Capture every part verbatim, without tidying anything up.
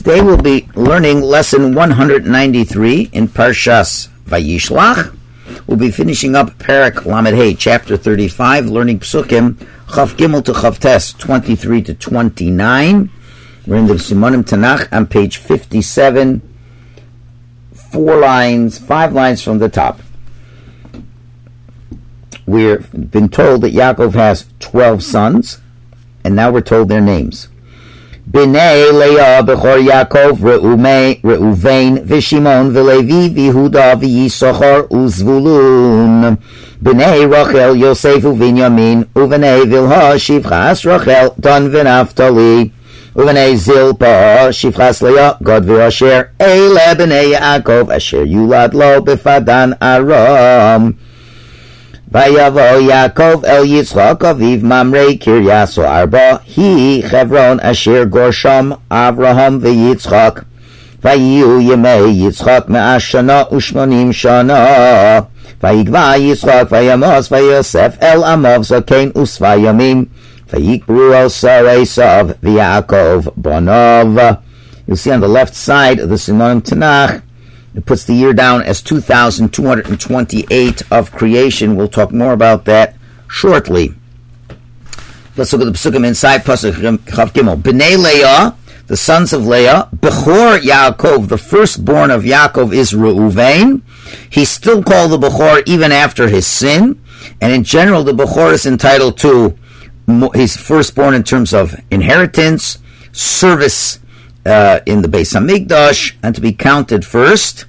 Today we'll be learning lesson one ninety-three in Parshas Vayishlach. We'll be finishing up Perek Lamed Hey, chapter thirty-five, learning Psukim Chav Gimel to Chav Tes, twenty-three to twenty-nine. We're in the Simonim Tanakh on page fifty-seven, four lines, five lines from the top. We've been told that Yaakov has twelve sons, and now we're told their names. Bnei Leah Bechor Yaakov Reuven V'Shimon V'Levi V'Yehuda V'Yisachar U'Zvulun Bnei Rachel Yosef U'Vinyamin U'Bnei Bilha Shivchas Rachel Dan V'Naftali U'Bnei Zilpa Shivchas Leah Gad V'Asher Eile Bnei Yaakov Asher Yulad Lo B'Fadan Aram Vayavo Yaakov El Yitzchak Aviv Mamre Kiryas Arba Hi Chevron Asher Gorsham Avraham V'Yitzchak Vayu Yemei Yitzchak Me'ash Shana Ushmonim Shana Vayigva Yitzchak Vayamos Vayosef El Amav Zakein Usvayamim Vayikbru El Saresav V'Yaakov Bonov. You'll see on the left side of the Simonim Tanakh, it puts the year down as two thousand two hundred twenty-eight of creation. We'll talk more about that shortly. Let's look at the Pesukim inside Pasuk Chav Gimel. Bnei Leah, the sons of Leah. Bechor Yaakov, the firstborn of Yaakov is Reuven. He's still called the Bechor even after his sin. And in general, the Bechor is entitled to his firstborn in terms of inheritance, service Uh, in the Beis Hamikdash, and to be counted first.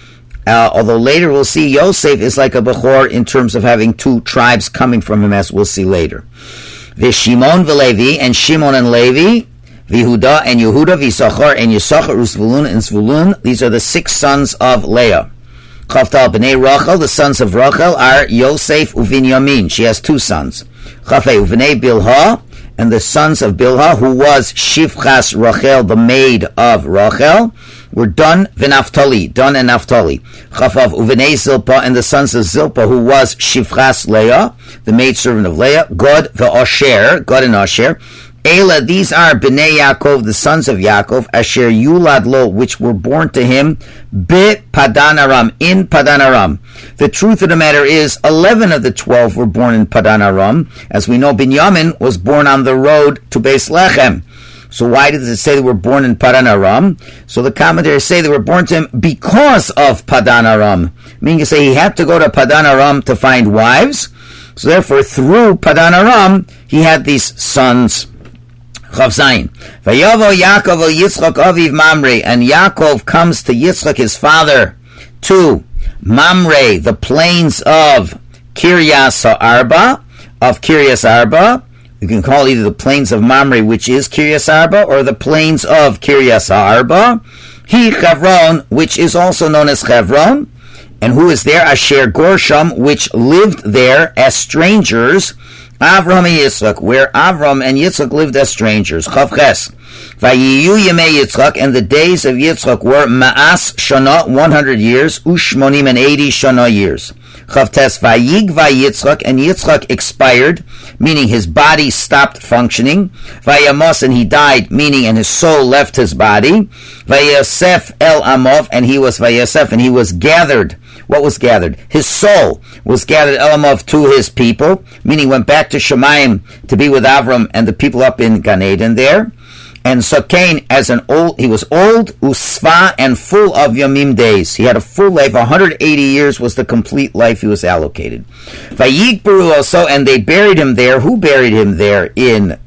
Uh, although later we'll see Yosef is like a Bechor in terms of having two tribes coming from him, as we'll see later. V'Shimon v'Levi, and Shimon and Levi, V'Yehuda and Yehuda, V'Yisachar and Yisachar, Zvulun and Zvulun. These are the six sons of Leah. Chavtal b'nei Rachel, the sons of Rachel are Yosef u'Vinyamin. She has two sons. Chafei u'vnei Bilha, and the sons of Bilha, who was Shivchas Rachel, the maid of Rachel, were Dan v'Naftali, Dan and Naphtali. Chafav u'vnei Zilpa, and the sons of Zilpa, who was Shivchas Leah, the maidservant of Leah, Gad v'Asher, Gad and Asher. Ela, these are Bnei Yaakov, the sons of Yaakov, Asher Yulad Lo, which were born to him, Be Padan Aram, in Padan Aram. The truth of the matter is, eleven of the twelve were born in Padan Aram. As we know, Binyamin was born on the road to Beis Lechem. So why does it say they were born in Padan Aram? So the commentators say they were born to him because of Padan Aram. Meaning to say he had to go to Padan Aram to find wives. So therefore, through Padan Aram, he had these sons. Chav Zayin. Vayavo Yaakov el Yitzchak Aviv Mamre, and Yaakov comes to Yitzchak his father to Mamre, the plains of Kiryas Arba, of Kiryas Arba. You can call either the plains of Mamre, which is Kiryas Arba, or the plains of Kiryas Arba. He Chevron, which is also known as Chevron, and who is there? Asher Gorsham, which lived there as strangers. Avram and Yitzchak, where Avram and Yitzchak lived as strangers. Chav Ches. Vayiyu Yemei Yitzchak, and the days of Yitzchak were Ma'as Shana, one hundred years, Ushmonim, and eighty Shana years. Chav Tes. Vayigva Yitzchak, and Yitzchak expired, meaning his body stopped functioning. Vayamos, and he died, meaning and his soul left his body. Vayosef El Amov, and he was Vayosef, and he was gathered. What was gathered? His soul was gathered Elamov to his people, meaning went back to Shemayim to be with Avram and the people up in Gan Eden there. And so Cain, as an old, he was old, usva, and full of yamim days. He had a full life. one hundred eighty years was the complete life he was allocated. Vayikberu also, and they buried him there. Who buried him there? In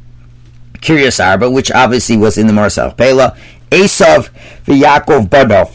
Kiryas Arba, which obviously was in the Marsal Pela. Esav v'Yakov Badov.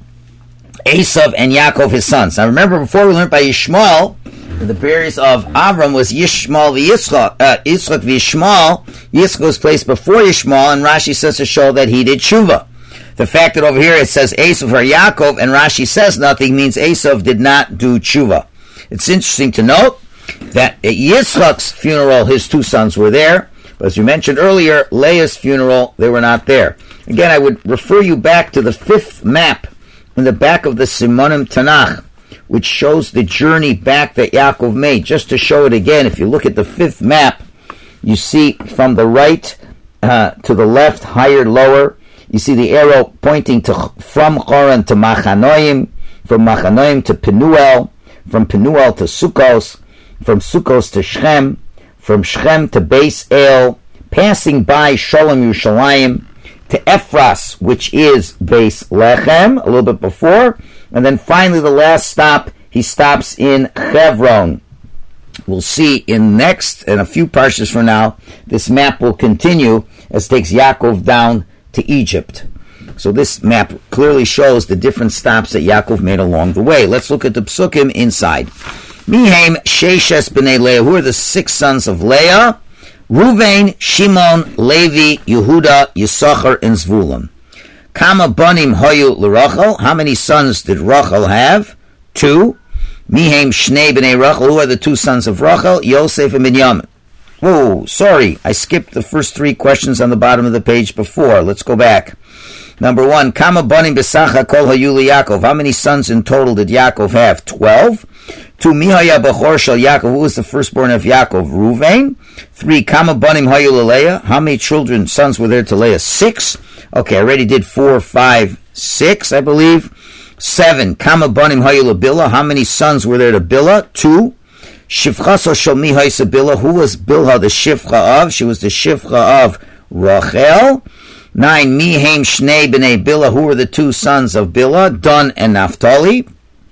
Esav and Yaakov his sons. Now remember, before we learned by Yishmael, the burials of Avram was Yishmael v'Yitzchak, uh, Yitzchak v'Yishmael. Yitzchak was placed before Yishmael, and Rashi says to show that he did tshuva. The fact that over here it says Esav or Yaakov, and Rashi says nothing, means Esav did not do tshuva. It's interesting to note that at Yitzchak's funeral, his two sons were there, but as we mentioned earlier, Leah's funeral, they were not there. Again, I would refer you back to the fifth map in the back of the Simonim Tanakh, which shows the journey back that Yaakov made. Just to show it again, if you look at the fifth map, you see from the right uh, to the left, higher, lower, You see the arrow pointing to from Choran to Machanoim, from Machanoim to Penuel, from Penuel to Sukkos, from Sukkos to Shechem, from Shechem to Beis El, passing by Sholem Yerushalayim, to Ephras, which is Beis Lechem, a little bit before, and then finally the last stop, he stops in Hebron. We'll see in next, in a few parshas from now, this map will continue as it takes Yaakov down to Egypt. So this map clearly shows the different stops that Yaakov made along the way. Let's look at the psukim inside. Mihem Sheishes b'nei Leah. Who are the six sons of Leah? Ruvain, Shimon, Levi, Yehuda, Yisachar, and Zvulun. Kama banim hoyu l'Rachel. How many sons did Rachel have? Two. Mihem Shnei b'nei Rachel. Who are the two sons of Rachel? Yosef and Binyamin. Oh, sorry, I skipped the first three questions on the bottom of the page before. Let's go back. Number one, Kama banim b'sacha kol hayu Yaakov. How many sons in total did Yaakov have? Twelve. Two, Mihaya b'chor shel Yaakov. Who was the firstborn of Yaakov? Ruvain. Three, Kama banim hayu Leah. How many children, sons were there to Leah? Six. Okay, I already did four, five, six, I believe. Seven, Kama banim hayu Bilhah. How many sons were there to Bilhah? Two. Shivcha shel Mihai Bilhah. Who was Bilhah the Shivcha of? She was the Shivcha of Rachel. Nine, Mihem Shnei b'nei Bilhah. Who were the two sons of Bilhah? Dan and Naphtali.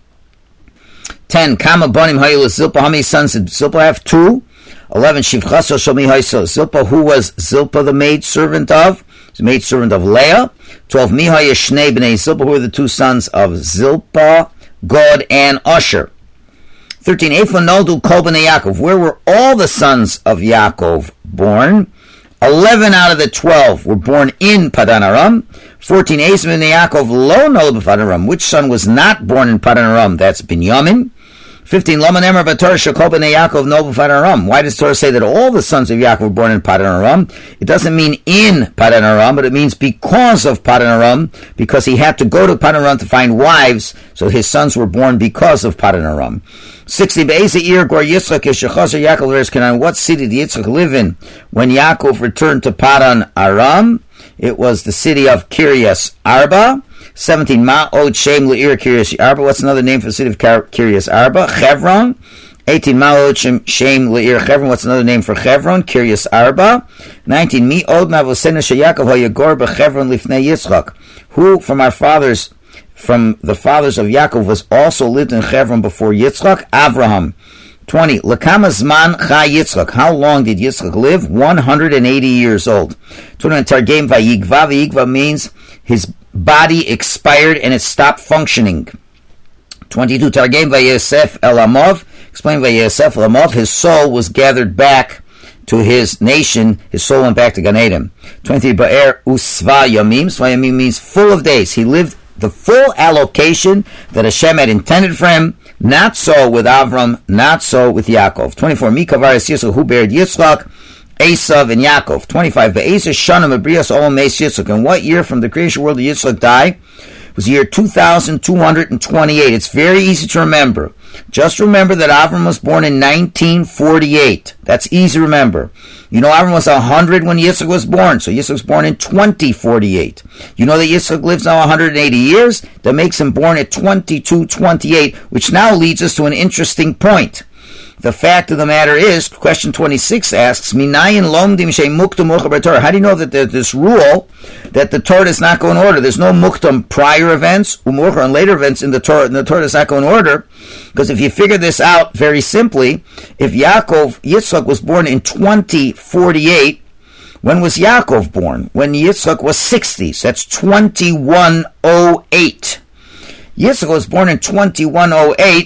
Ten, Kama banim hayu Zilpah. How many sons did Zilpah have? Two. Eleven, Shivcha shel Mihai Zilpah. Who was Zilpah the maid servant of? The maid servant of Leah. Twelve, Mihai Shnei b'nei Zilpah. Who were the two sons of Zilpah? Gad and Asher. Thirteen, Eifo noldu kol b'nei Yaakov. Where were all the sons of Yaakov born? Eleven out of the twelve were born in Padan Aram. Fourteen, Esav b'nei Yaakov lo noldu b'Padan Aram. Which son was not born in Padan Aram? That's Binyamin. Fifteen, Lama nemer b'Torah shekol b'nei Yaakov no b'Padan Aram. Why does Torah say that all the sons of Yaakov were born in Padan Aram? It doesn't mean in Padan Aram, but it means because of Padan Aram, because he had to go to Padan Aram to find wives, so his sons were born because of Padan Aram. Sixty, Be'ezeh ir gor Yitzchak yeshachazar Yaakov l'Eretz Canaan. What city did Yitzchak live in when Yaakov returned to Padan Aram? It was the city of Kiryas Arba. Seventeen, Ma'od Shem Le'ir Kiryas Arba. What's another name for the city of Kiryas Arba? Chevron. Eighteen, Ma'od Shem Le'ir Chevron. What's another name for Chevron? Kiryas Arba. Nineteen, Mi'od Mavosena Sheyakov HaYagor B'Chevron Lifnei Yitzchak. Who from our fathers, from the fathers of Yaakov, was also lived in Chevron before Yitzchak? Avraham. Twenty, L'kama zman chai Yitzchak. How long did Yitzchak live? One hundred and eighty years old. Twenty-one, Targem Vayigva. Vayigva means his body expired and it stopped functioning. Twenty-two, Targem Vayesef El Amov. Explain Vayesef El Amov. His soul was gathered back to his nation. His soul went back to Gan Eden. Twenty-three, Ba'er Usva Yamim. Sva Yamim means full of days. He lived the full allocation that Hashem had intended for him. Not so with Avram, not so with Yaakov. twenty-four, Mikavaris Yitzchak, who buried Yitzchak, Esav, and Yaakov. twenty-five, Ve'ezer Shanam Abrias Olam Meis Yitzchak. And what year from the creation world did Yitzchak die? It was the year two thousand two hundred twenty-eight. It's very easy to remember. Just remember that Avram was born in nineteen forty-eight. That's easy to remember. You know Avram was one hundred when Yitzchak was born, so Yitzchak was born in twenty forty-eight. You know that Yitzchak lives now one hundred eighty years? That makes him born at twenty-two twenty-eight, which now leads us to an interesting point. The fact of the matter is, question twenty-six asks, Minayin lomdim shei muktam ucha b'Torah. How do you know that there's this rule that the Torah does not go in order? There's no muktam prior events, umucha and later events in the Torah, and the Torah does not go in order. Because if you figure this out very simply, if Yaakov, Yitzchak was born in twenty forty-eight, when was Yaakov born? When Yitzchak was sixty, so that's twenty-one oh eight. Yitzchak was born in twenty-one oh eight.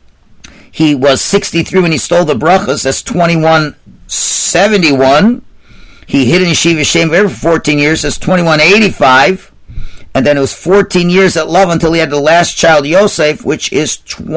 He was sixty-three when he stole the brachas. That's twenty-one seventy-one. He hid in Yeshiva Shem for fourteen years. That's twenty-one eighty-five. And then it was fourteen years at Love until he had the last child, Yosef, which is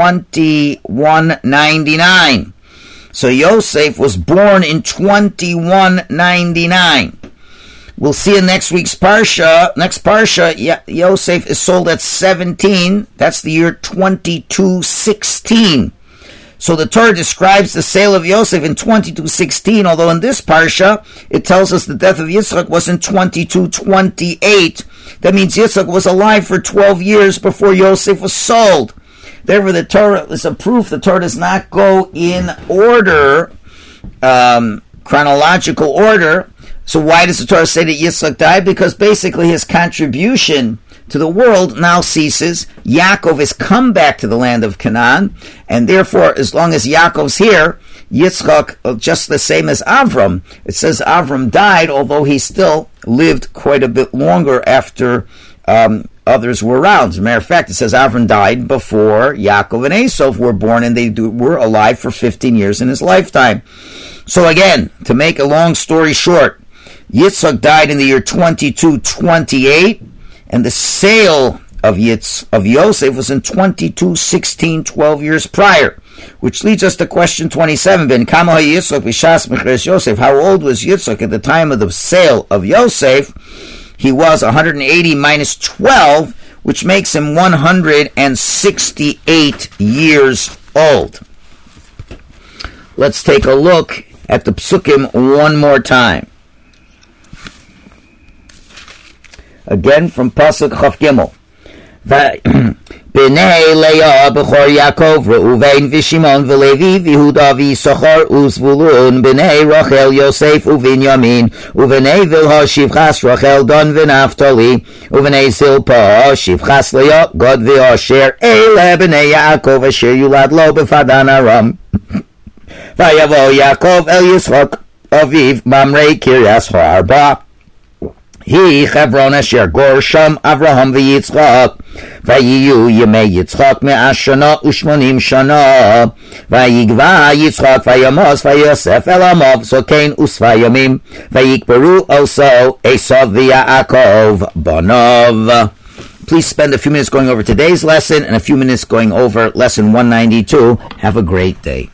twenty-one ninety-nine. So Yosef was born in twenty-one ninety-nine. We'll see in next week's Parsha. Next Parsha, Yosef is sold at seventeen. That's the year twenty-two sixteen. So the Torah describes the sale of Yosef in twenty-two sixteen, although in this parsha, it tells us the death of Yitzchak was in twenty-two twenty-eight. That means Yitzchak was alive for twelve years before Yosef was sold. Therefore, the Torah is a proof the Torah does not go in order, um, chronological order. So why does the Torah say that Yitzchak died? Because basically his contribution to the world now ceases. Yaakov has come back to the land of Canaan, and therefore, as long as Yaakov's here, Yitzchak, just the same as Avram. It says Avram died, although he still lived quite a bit longer after um, others were around. As a matter of fact, it says Avram died before Yaakov and Esau were born, and they do, were alive for fifteen years in his lifetime. So again, to make a long story short, Yitzchak died in the year twenty-two twenty-eight, and the sale of Yitz, of Yosef was in twenty-two sixteen, twelve years prior. Which leads us to question twenty-seven. Ben Kama Yitzchak B'Shas Mechres Yosef. How old was Yitzchak at the time of the sale of Yosef? He was one hundred eighty minus twelve, which makes him one hundred sixty-eight years old. Let's take a look at the Psukim one more time. Again from Pasuk Chaf Gimel. B'nei Leah b'chor Yaakov Reuven v'Shimon v'Levi v'Yehuda v'Yisachar u'Zvulun b'nei Rachel Yosef u'Binyamin u'b'nei Bilha Shivchas Rachel Dan v'Naftali u'b'nei Zilpa Shivchas Leah Gad v'Asher Ele b'nei Yaakov Asher Yulad Lo b'Fadan Aram Vayavo Yaakov El Yitzchak Aviv Mamrei Kiryas Ha'arba He Hebron Asher Gor Sham Avraham v'Yitzchak Vayiyu Yemei Yitzchak Me'as Shana Ushmonim Shana Vayigva Yitzchak Vayamos Vayosef El Amav Sokein Usvayamim Vayikberu also Esav v'Yaakov Banov. Please spend a few minutes going over today's lesson and a few minutes going over lesson one ninety-two. Have a great day.